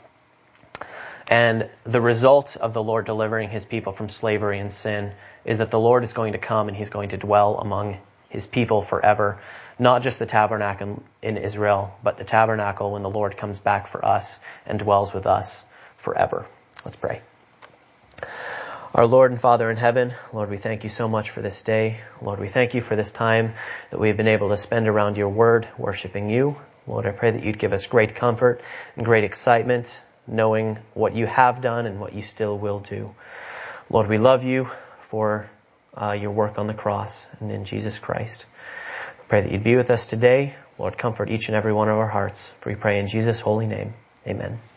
And the result of the Lord delivering his people from slavery and sin is that the Lord is going to come and he's going to dwell among his people forever. Not just the tabernacle in Israel, but the tabernacle when the Lord comes back for us and dwells with us forever. Let's pray. Our Lord and Father in heaven, Lord, we thank you so much for this day. Lord, we thank you for this time that we've been able to spend around your word, worshiping you. Lord, I pray that you'd give us great comfort and great excitement, knowing what you have done and what you still will do. Lord, we love you for uh, your work on the cross and in Jesus Christ. I pray that you'd be with us today. Lord, comfort each and every one of our hearts. For we pray in Jesus' holy name. Amen.